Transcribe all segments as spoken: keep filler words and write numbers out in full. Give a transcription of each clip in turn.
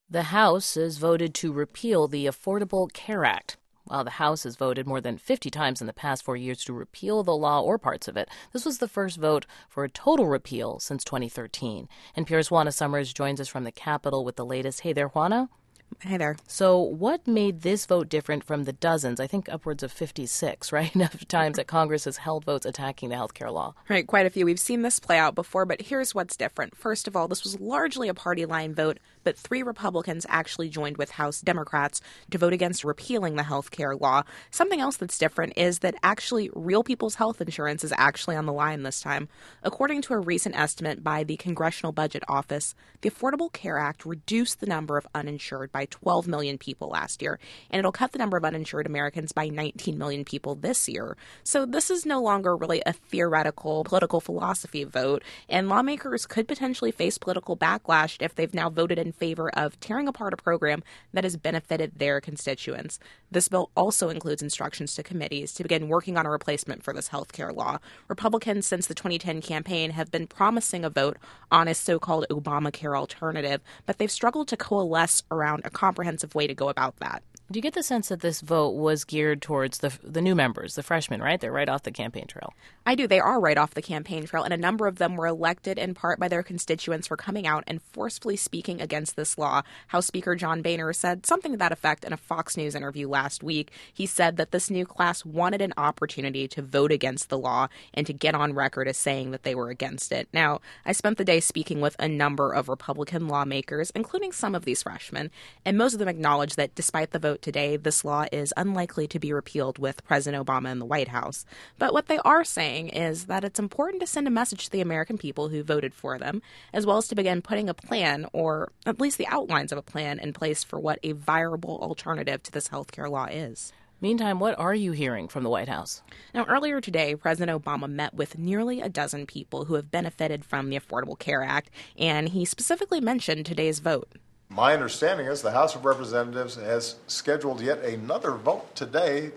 The House has voted to repeal the Affordable Care Act. While the House has voted more than fifty times in the past four years to repeal the law or parts of it, this was the first vote for a total repeal since twenty thirteen. N P R's Juana Summers joins us from the Capitol with the latest. Hey there, Juana. Hey there. So what made this vote different from the dozens, I think upwards of fifty-six, right, of times that Congress has held votes attacking the health care law? Right, quite a few. We've seen this play out before, but here's what's different. First of all, this was largely a party line vote, but three Republicans actually joined with House Democrats to vote against repealing the health care law. Something else that's different is that actually real people's health insurance is actually on the line this time. According to a recent estimate by the Congressional Budget Office, the Affordable Care Act reduced the number of uninsured by twelve million people last year, and it'll cut the number of uninsured Americans by nineteen million people this year. So this is no longer really a theoretical political philosophy vote, and lawmakers could potentially face political backlash if they've now voted in favor of tearing apart a program that has benefited their constituents. This bill also includes instructions to committees to begin working on a replacement for this health care law. Republicans, since the twenty ten campaign, have been promising a vote on a so-called Obamacare alternative, but they've struggled to coalesce around a comprehensive way to go about that. Do you get the sense that this vote was geared towards the the new members, the freshmen, right? They're right off the campaign trail. I do. They are right off the campaign trail, and a number of them were elected in part by their constituents for coming out and forcefully speaking against this law. House Speaker John Boehner said something to that effect in a Fox News interview last week. He said that this new class wanted an opportunity to vote against the law and to get on record as saying that they were against it. Now, I spent the day speaking with a number of Republican lawmakers, including some of these freshmen, and most of them acknowledged that despite the vote today, this law is unlikely to be repealed with President Obama in the White House. But what they are saying is that it's important to send a message to the American people who voted for them, as well as to begin putting a plan, or at least the outlines of a plan, in place for what a viable alternative to this health care law is. Meantime, what are you hearing from the White House? Now, earlier today, President Obama met with nearly a dozen people who have benefited from the Affordable Care Act, and he specifically mentioned today's vote. My understanding is the House of Representatives has scheduled yet another vote today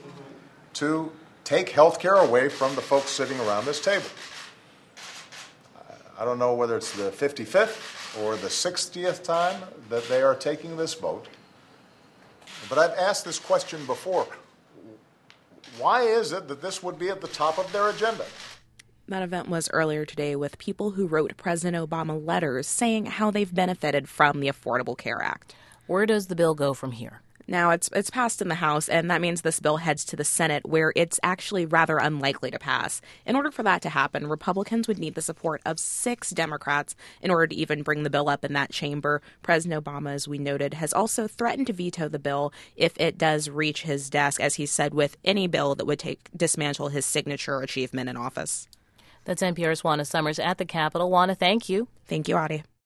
to take health care away from the folks sitting around this table. I don't know whether it's the fifty-fifth or the sixtieth time that they are taking this vote, but I've asked this question before. Why is it that this would be at the top of their agenda? That event was earlier today with people who wrote President Obama letters saying how they've benefited from the Affordable Care Act. Where does the bill go from here? Now, it's it's passed in the House, and that means this bill heads to the Senate, where it's actually rather unlikely to pass. In order for that to happen, Republicans would need the support of six Democrats in order to even bring the bill up in that chamber. President Obama, as we noted, has also threatened to veto the bill if it does reach his desk, as he said, with any bill that would take dismantle his signature achievement in office. That's N P R's Juana Summers at the Capitol. Juana, thank you. Thank you, Audie.